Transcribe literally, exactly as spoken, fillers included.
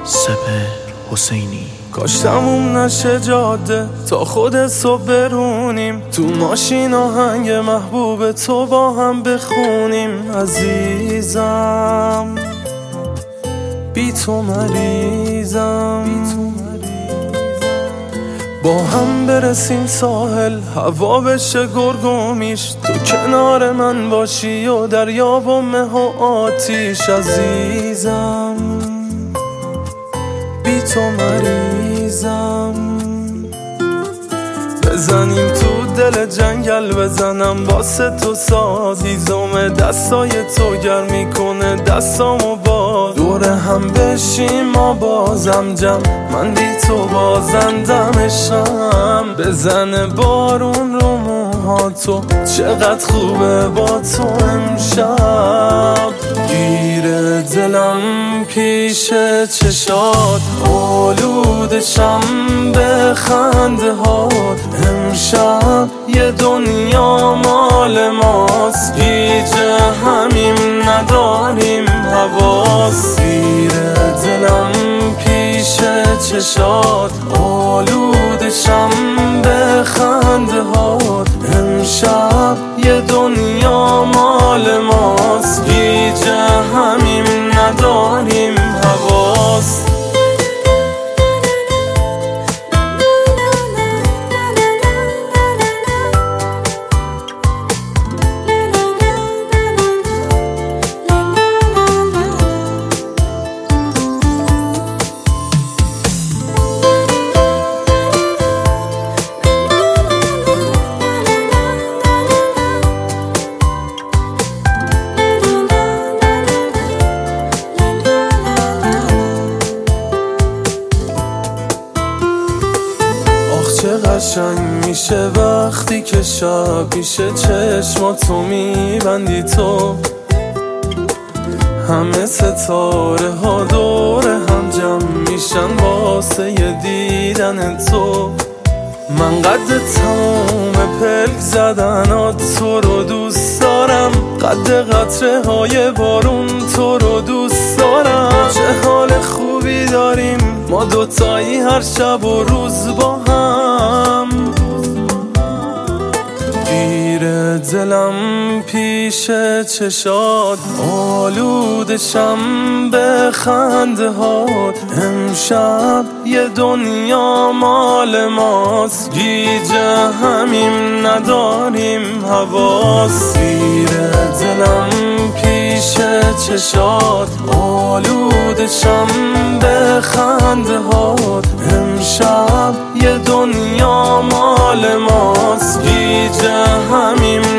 سپهر حسینی. کاش تموم نشه جاده تا خود صبح برونیم، تو ماشین آهنگ محبوب تو با هم بخونیم. عزیزم بی تو مریضم، با هم برسیم ساحل هوا بشه گرگومیش، تو کنار من باشی و دریا و مه و آتیش. عزیزم بی تو مریضم، بزنیم تو دل جنگل، بزنم واسه تو ساز، هیزم دستای تو گرم کنه دستامو باز، دور هم بشیم ما بازم جمع، من بی تو بازندمشم. بزنه بارون رو موهاتو، چقدر خوبه با تو امشب. گیر دلم پیش چشات، آلودشم به خنده هات، امشب یه دنیا مال ماست، گیج همیم نداریم حواس. گیر دلم پیش چشات، آلودشم به خنده هات، امشب یه دنیا مال ماست، گیج همیم نداریم حواس. چه قشنگ میشه وقتی که شب پیشه چشماتو میبندی تو، همه ستاره ها دور هم جمع میشن واسه دیدن تو. من قد تموم پلک زدنات تو رو دوست دارم، قد قطره های بارون تو رو دوست دارم. چه حال خوبی داریم ما دوتایی هر شب و روز با هم. گیر دلم پیش چشات، آلودشم به خنده هات، امشب یه دنیا مال ماست، گیج همیم نداریم حواس. گیر دلم پیش چشات، آلودشم به خنده هات، امشب یه دنیا مال ماست، گیج همیم